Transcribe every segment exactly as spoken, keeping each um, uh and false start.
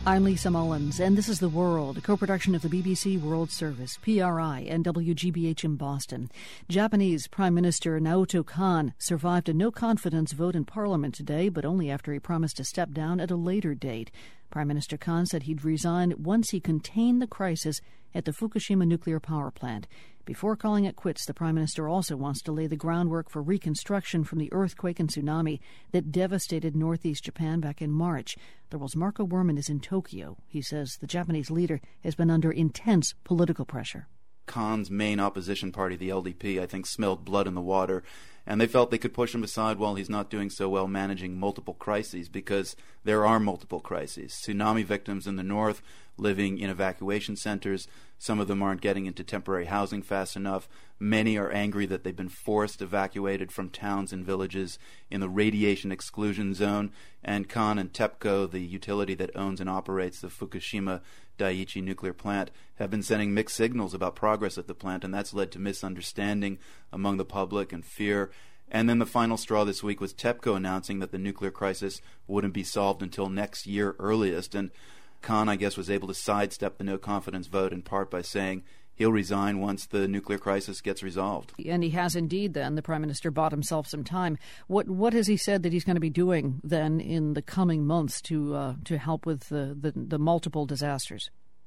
I'm Lisa Mullins, and this is The World, a co-production of the B B C World Service, P R I, and W G B H in Boston. Japanese Prime Minister Naoto Kan survived a no-confidence vote in Parliament today, but only after he promised to step down at a later date. Prime Minister Kan said he'd resign once he contained the crisis at the Fukushima nuclear power plant. Before calling it quits, the Prime Minister also wants to lay the groundwork for reconstruction from the earthquake and tsunami that devastated northeast Japan back in March. The world's Marco Werman is in Tokyo. He says the Japanese leader has been under intense political pressure. Kan's main opposition party, the L D P, I think smelled blood in the water, and they felt they could push him aside while he's not doing so well managing multiple crises, because there are multiple crises. Tsunami victims in the north living in evacuation centers. Some of them aren't getting into temporary housing fast enough. Many are angry that they've been forced evacuated from towns and villages in the radiation exclusion zone. And Kan and TEPCO, the utility that owns and operates the Fukushima Daiichi nuclear plant, have been sending mixed signals about progress at the plant, and that's led to misunderstanding among the public and fear. And then the final straw this week was TEPCO announcing that the nuclear crisis wouldn't be solved until next year earliest. And Kan, I guess, was able to sidestep the no-confidence vote in part by saying he'll resign once the nuclear crisis gets resolved. And he has indeed then. The Prime Minister bought himself some time. What what has he said that he's going to be doing then in the coming months to uh, to help with the, the, the multiple disasters?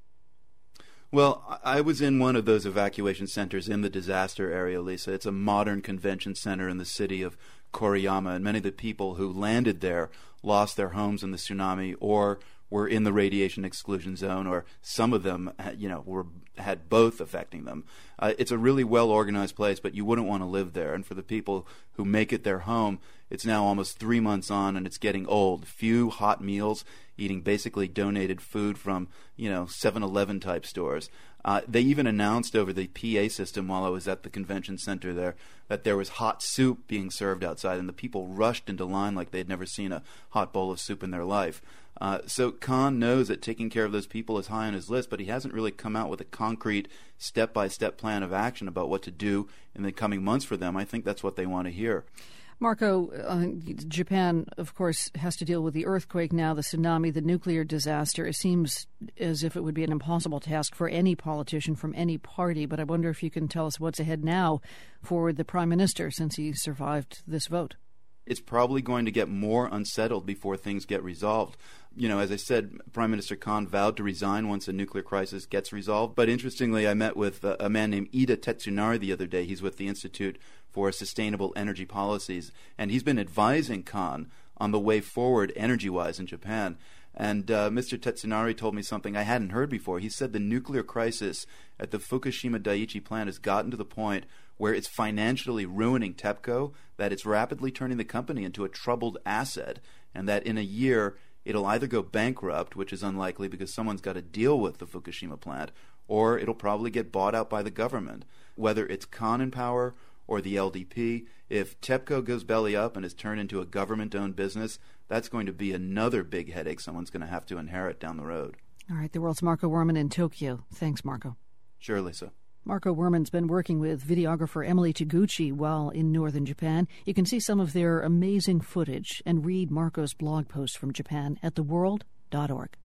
Well, I was in one of those evacuation centers in the disaster area, Lisa. It's a modern convention center in the city of Koriyama, and many of the people who landed there lost their homes in the tsunami or were in the radiation exclusion zone, or some of them, you know, were had both affecting them. Uh, it's a really well-organized place, but you wouldn't want to live there. And for the people who make it their home, it's now almost three months on, and it's getting old. Few hot meals, eating basically donated food from, you know, seven eleven type stores. Uh, they even announced over the P A system while I was at the convention center there that there was hot soup being served outside, and the people rushed into line like they'd never seen a hot bowl of soup in their life. Uh, so Kan knows that taking care of those people is high on his list, but he hasn't really come out with a concrete step-by-step plan of action about what to do in the coming months for them. I think that's what they want to hear. Marco, uh, Japan, of course, has to deal with the earthquake now, the tsunami, the nuclear disaster. It seems as if it would be an impossible task for any politician from any party, but I wonder if you can tell us what's ahead now for the Prime Minister since he survived this vote. It's probably going to get more unsettled before things get resolved. You know, as I said, Prime Minister Kan vowed to resign once the nuclear crisis gets resolved. But interestingly, I met with a man named Ida Tetsunari the other day. He's with the Institute for Sustainable Energy Policies, and he's been advising Kan on the way forward energy-wise in Japan. And uh, Mister Tetsunari told me something I hadn't heard before. He said the nuclear crisis at the Fukushima Daiichi plant has gotten to the point where it's financially ruining TEPCO, that it's rapidly turning the company into a troubled asset, and that in a year it'll either go bankrupt, which is unlikely because someone's got to deal with the Fukushima plant, or it'll probably get bought out by the government. Whether it's Kan in power or the L D P, if TEPCO goes belly up and is turned into a government-owned business, that's going to be another big headache someone's going to have to inherit down the road. All right, the world's Marco Werman in Tokyo. Thanks, Marco. Sure, Lisa. Marco Werman's been working with videographer Emily Taguchi while in northern Japan. You can see some of their amazing footage and read Marco's blog post from Japan at the world dot org.